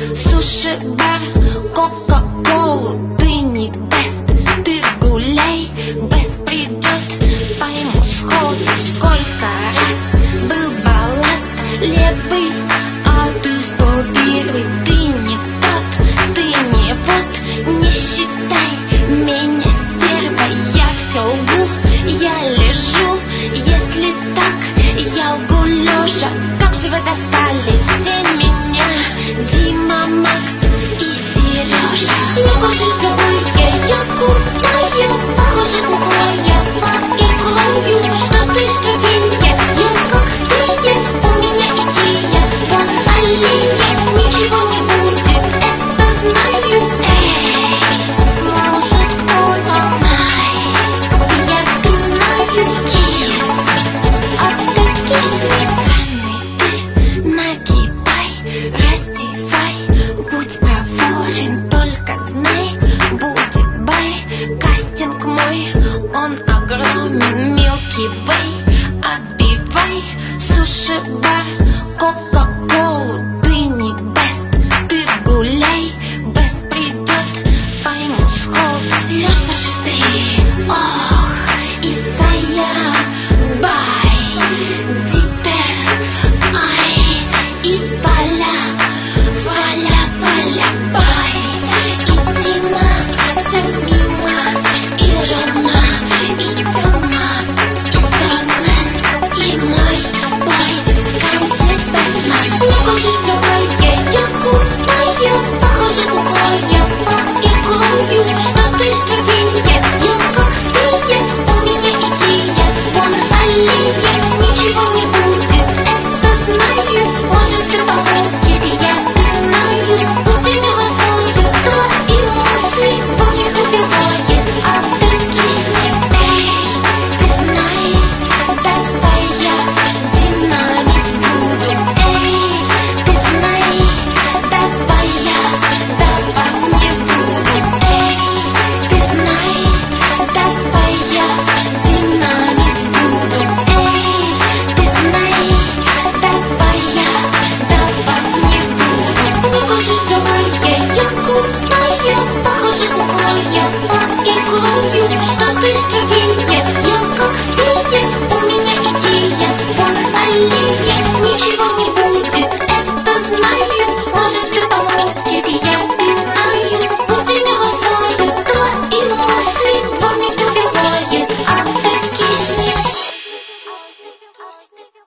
суши-бар, кока-колу. Ты не бест, ты гуляй, бест придет, пойму сходу. Сколько раз был балласт левый, а ты 101. Ты не тот, ты не вот, не считай меня стервой. Я все лгу, я лежу, если так, я лгу лежа. Как же вы достали все меня, Дима, Макс и Сережа. Лукаши белые, я купаю, похоже куклая, поиглаю, что ты стратегия, я как фея, у меня идея, вон аллея, ничего не будет, это знаю. Может кто-то знает, я пинаю кис, а ты кисни. Странный ты, нагибай, раздевай, будь проворен, только знай, будет бай. Кастинг мой, он огромен, Milky Way, отбивай, суши-бар, кока-колу. Ты не бест, ты гуляй, бест придет, пойму сходу. Лёш, пошли, ох, Исайя, бай, Дитер, ай, и Валя, Валя, бай, и Дима, все мимо, и Рома, и Тёма, и Стрэйкмен, и мой бой, Канди Бэтмен. Лукаши белые, я купаю, похоже куклая, поиглаю, что ты стратегия, я как фея, у меня идея, вон аллея, ничего не будет, это знаю. Может ты помоги, я пинаю, пусть и милостою, то эмоции во мне убивает, а ты кисни. Ты знаешь, давай я динамить буду. Ты знаешь, давай я давать не буду. Ты знаешь, давай я динамить буду. Ты знаешь, давай я давать не буду. Лукаши белые, я купаю, похоже куклая, поиглаю, что ты стратегия, я как фея, у меня идея, вон аллея, ничего